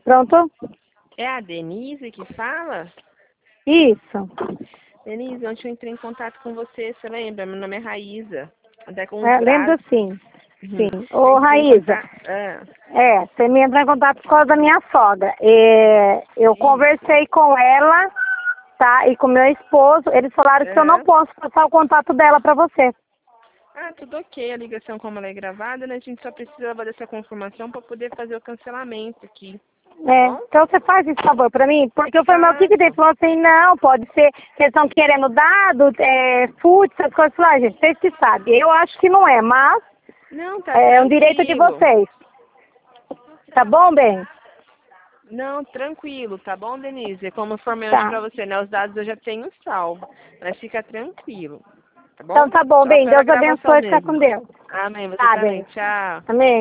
Pronto? É a Denise que fala? Isso. Denise, ontem eu entrei em contato com você lembra? Meu nome é Raíza. Até com os Lembro dados. sim. Uhum. Sim. Ô, Raíza, você me entrou em contato por causa da minha sogra. Eu conversei com ela, tá? E com meu esposo. Eles falaram que eu não posso passar o contato dela pra você. Ah, tudo ok. A ligação, como ela é gravada, né? A gente só precisa dessa confirmação para poder fazer o cancelamento aqui. Bom? Então você faz esse favor pra mim, porque eu falei, mas o que dele? Falou assim, não, pode ser que eles estão querendo dado, FUT, essas coisas lá, gente, vocês que sabem. Eu acho que não é, mas Não, tá é um direito de vocês. Tá bom, bem? Não, tranquilo, tá bom, Denise? Como eu informei hoje pra você, né? Os dados eu já tenho salvo. Mas fica tranquilo, tá bom? Então tá bom, Só bem, pela Deus gravação abençoe, fica mesmo. com Deus. Amém, você Tá, também. bem. Tchau. Amém.